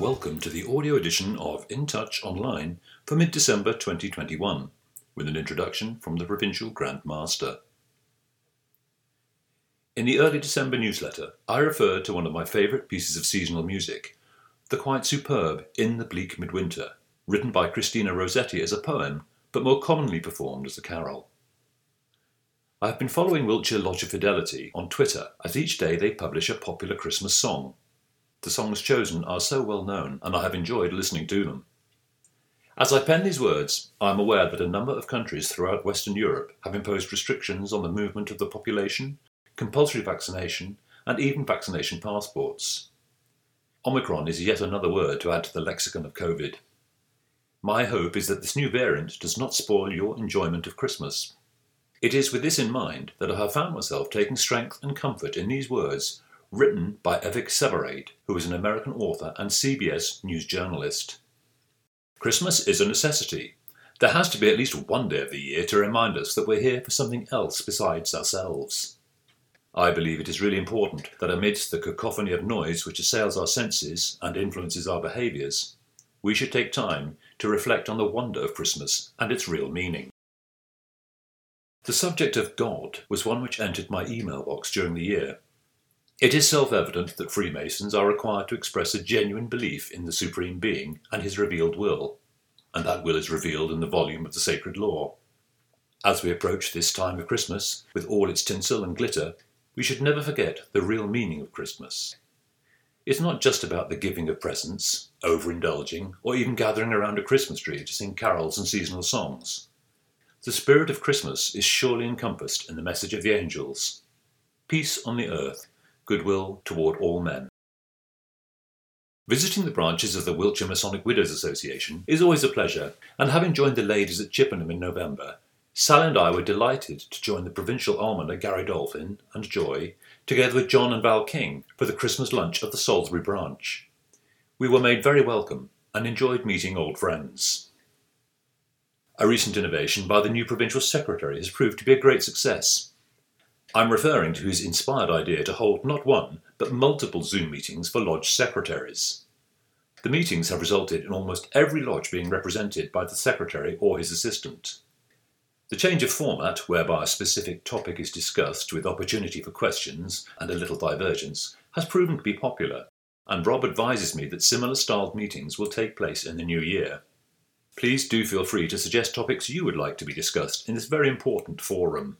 Welcome to the audio edition of In Touch Online for mid-December 2021, with an introduction from the Provincial Grand Master. In the early December newsletter, I referred to one of my favourite pieces of seasonal music, the quite superb In the Bleak Midwinter, written by Christina Rossetti as a poem, but more commonly performed as a carol. I have been following Wiltshire Lodge of Fidelity on Twitter, as each day they publish a popular Christmas song. The songs chosen are so well known, and I have enjoyed listening to them. As I pen these words, I am aware that a number of countries throughout Western Europe have imposed restrictions on the movement of the population, compulsory vaccination, and even vaccination passports. Omicron is yet another word to add to the lexicon of COVID. My hope is that this new variant does not spoil your enjoyment of Christmas. It is with this in mind that I have found myself taking strength and comfort in these words, written by Avik Severade, who is an American author and CBS News journalist. Christmas is a necessity. There has to be at least one day of the year to remind us that we're here for something else besides ourselves. I believe it is really important that amidst the cacophony of noise which assails our senses and influences our behaviours, we should take time to reflect on the wonder of Christmas and its real meaning. The subject of God was one which entered my email box during the year. It is self-evident that Freemasons are required to express a genuine belief in the Supreme Being and his revealed will, and that will is revealed in the volume of the Sacred Law. As we approach this time of Christmas, with all its tinsel and glitter, we should never forget the real meaning of Christmas. It's not just about the giving of presents, overindulging, or even gathering around a Christmas tree to sing carols and seasonal songs. The spirit of Christmas is surely encompassed in the message of the angels. Peace on the earth, goodwill toward all men. Visiting the branches of the Wiltshire Masonic Widows Association is always a pleasure, and having joined the ladies at Chippenham in November, Sally and I were delighted to join the provincial almoner Gary Dolphin and Joy, together with John and Val King, for the Christmas lunch of the Salisbury branch. We were made very welcome and enjoyed meeting old friends. A recent innovation by the new provincial secretary has proved to be a great success. I'm referring to his inspired idea to hold not one, but multiple Zoom meetings for lodge secretaries. The meetings have resulted in almost every lodge being represented by the secretary or his assistant. The change of format, whereby a specific topic is discussed with opportunity for questions and a little divergence, has proven to be popular, and Rob advises me that similar styled meetings will take place in the new year. Please do feel free to suggest topics you would like to be discussed in this very important forum.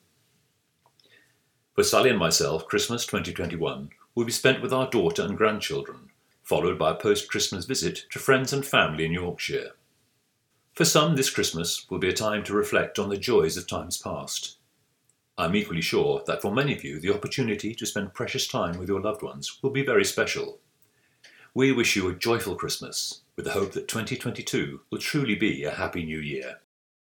For Sally and myself, Christmas 2021 will be spent with our daughter and grandchildren, followed by a post-Christmas visit to friends and family in Yorkshire. For some, this Christmas will be a time to reflect on the joys of times past. I'm equally sure that for many of you, the opportunity to spend precious time with your loved ones will be very special. We wish you a joyful Christmas, with the hope that 2022 will truly be a happy new year.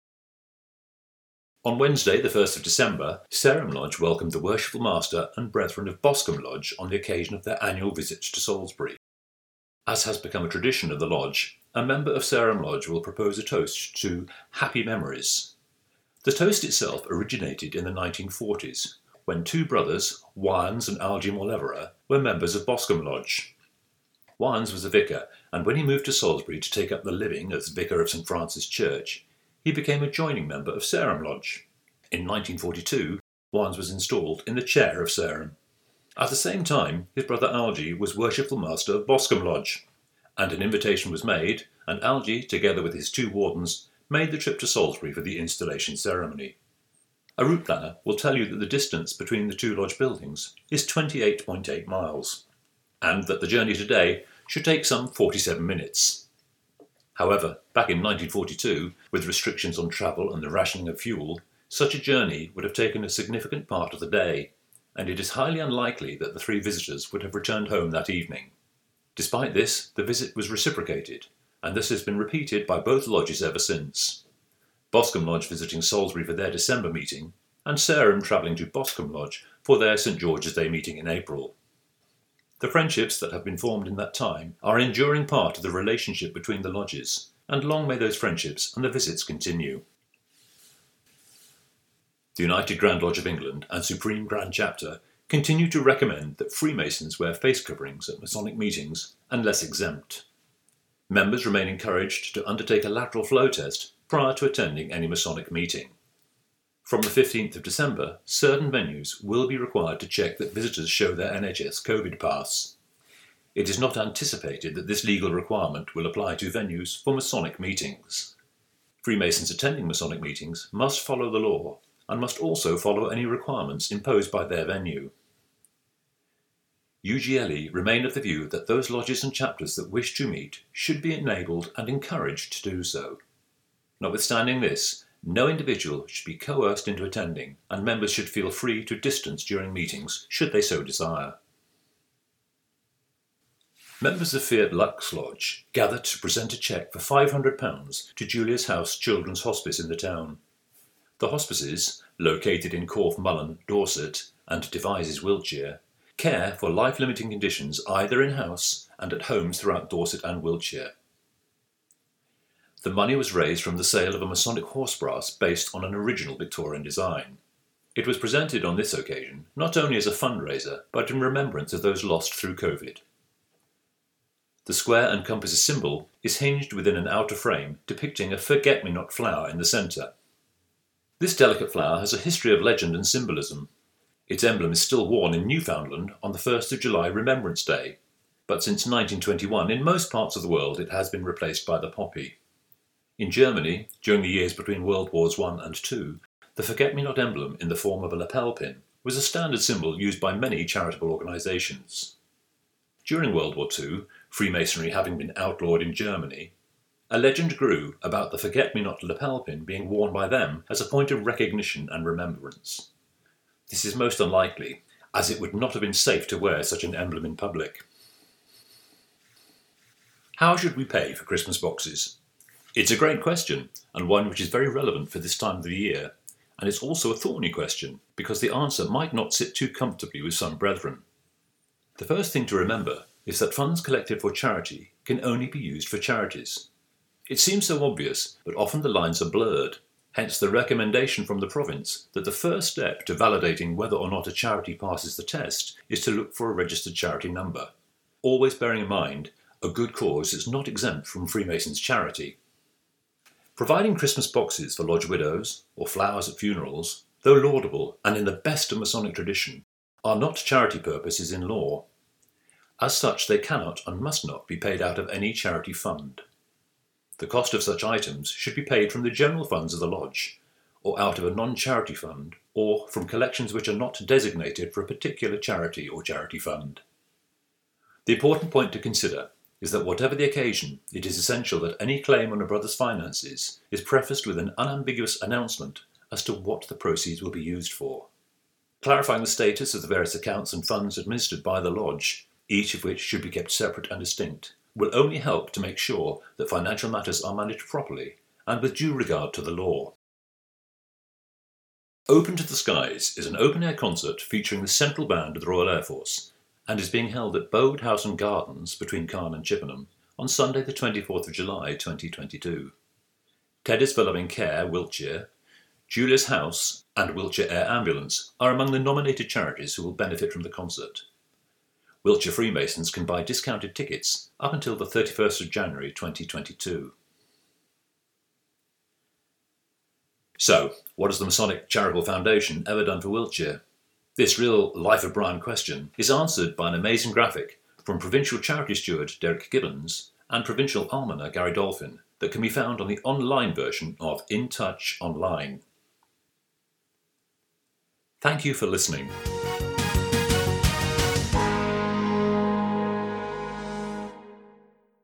On Wednesday, the 1st of December, Sarum Lodge welcomed the Worshipful Master and Brethren of Boscombe Lodge on the occasion of their annual visit to Salisbury. As has become a tradition of the lodge, a member of Sarum Lodge will propose a toast to Happy Memories. The toast itself originated in the 1940s, when two brothers, Wyans and Algy Morleverer, were members of Boscombe Lodge. Wyans was a vicar, and when he moved to Salisbury to take up the living as vicar of St Francis Church, he became a joining member of Sarum Lodge. In 1942, Wyans was installed in the chair of Sarum. At the same time, his brother Algy was Worshipful Master of Boscombe Lodge, and an invitation was made, and Algy, together with his two wardens, made the trip to Salisbury for the installation ceremony. A route planner will tell you that the distance between the two lodge buildings is 28.8 miles, and that the journey today should take some 47 minutes. However, back in 1942, with restrictions on travel and the rationing of fuel, such a journey would have taken a significant part of the day, and it is highly unlikely that the three visitors would have returned home that evening. Despite this, the visit was reciprocated, and this has been repeated by both lodges ever since. Boscombe Lodge visiting Salisbury for their December meeting, and Sarum travelling to Boscombe Lodge for their St George's Day meeting in April. The friendships that have been formed in that time are an enduring part of the relationship between the lodges, and long may those friendships and the visits continue. The United Grand Lodge of England and Supreme Grand Chapter continue to recommend that Freemasons wear face coverings at Masonic meetings unless exempt. Members remain encouraged to undertake a lateral flow test prior to attending any Masonic meeting. From the 15th of December, certain venues will be required to check that visitors show their NHS COVID pass. It is not anticipated that this legal requirement will apply to venues for Masonic meetings. Freemasons attending Masonic meetings must follow the law and must also follow any requirements imposed by their venue. UGLE remain of the view that those lodges and chapters that wish to meet should be enabled and encouraged to do so. Notwithstanding this, no individual should be coerced into attending, and members should feel free to distance during meetings should they so desire. Members of Fiat Lux Lodge gathered to present a cheque for £500 to Julia's House Children's Hospice in the town. The hospices, located in Corfe Mullen, Dorset, and Devizes, Wiltshire, care for life-limiting conditions either in-house and at homes throughout Dorset and Wiltshire. The money was raised from the sale of a Masonic horse brass based on an original Victorian design. It was presented on this occasion not only as a fundraiser, but in remembrance of those lost through COVID. The square and compass symbol is hinged within an outer frame depicting a forget-me-not flower in the centre. This delicate flower has a history of legend and symbolism. Its emblem is still worn in Newfoundland on the 1st of July Remembrance Day, but since 1921 in most parts of the world it has been replaced by the poppy. In Germany, during the years between World Wars I and II, the forget-me-not emblem in the form of a lapel pin was a standard symbol used by many charitable organisations. During World War II, Freemasonry having been outlawed in Germany, a legend grew about the forget-me-not lapel pin being worn by them as a point of recognition and remembrance. This is most unlikely, as it would not have been safe to wear such an emblem in public. How should we pay for Christmas boxes? It's a great question, and one which is very relevant for this time of the year, and it's also a thorny question, because the answer might not sit too comfortably with some brethren. The first thing to remember is that funds collected for charity can only be used for charities. It seems so obvious, but often the lines are blurred, hence the recommendation from the province that the first step to validating whether or not a charity passes the test is to look for a registered charity number, always bearing in mind a good cause is not exempt from Freemasons' charity. Providing Christmas boxes for lodge widows or flowers at funerals, though laudable and in the best of Masonic tradition, are not charity purposes in law. As such, they cannot and must not be paid out of any charity fund. The cost of such items should be paid from the general funds of the lodge, or out of a non-charity fund, or from collections which are not designated for a particular charity or charity fund. The important point to consider is that whatever the occasion, it is essential that any claim on a brother's finances is prefaced with an unambiguous announcement as to what the proceeds will be used for. Clarifying the status of the various accounts and funds administered by the lodge, each of which should be kept separate and distinct, will only help to make sure that financial matters are managed properly and with due regard to the law. Open to the Skies is an open-air concert featuring the Central Band of the Royal Air Force and is being held at Bowwood House and Gardens between Calne and Chippenham on Sunday the 24th of July 2022. Teddy's for Loving Care, Wiltshire, Julia's House and Wiltshire Air Ambulance are among the nominated charities who will benefit from the concert. Wiltshire Freemasons can buy discounted tickets up until the 31st of January 2022. So, what has the Masonic Charitable Foundation ever done for Wiltshire? This real Life of Brian question is answered by an amazing graphic from Provincial Charity Steward Derek Gibbons and Provincial Almoner Gary Dolphin that can be found on the online version of In Touch Online. Thank you for listening.